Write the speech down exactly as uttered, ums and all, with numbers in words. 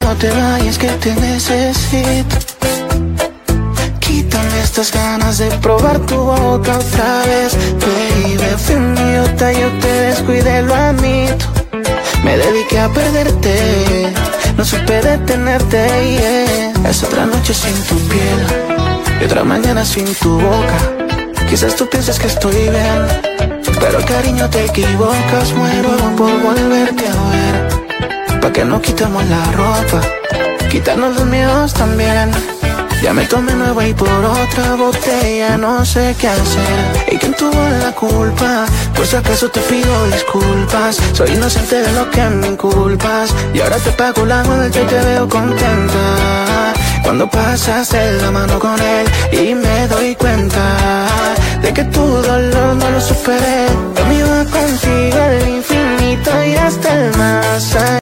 no te vayas que te necesito. Quítame estas ganas de probar tu boca otra vez. Baby, fui un idiota, yo te descuidé, lo admito. Me dediqué a perderte, no supe detenerte, yeah. Es otra noche sin tu piel y otra mañana sin tu boca. Quizás tú pienses que estoy bien, pero cariño te equivocas. Muero por volverte a ver. Pa' que no quitemos la ropa, quitarnos los miedos también. Ya me tomé nueva y por otra botella no sé qué hacer. ¿Y quién tuvo la culpa? Por si acaso te pido disculpas. Soy inocente de lo que me inculpas. Y ahora te pago la vuelta y te veo contenta cuando pasas de la mano con él. Y me doy cuenta de que tu dolor no lo superé. Yo me iba contigo al infinito y hasta el más allá.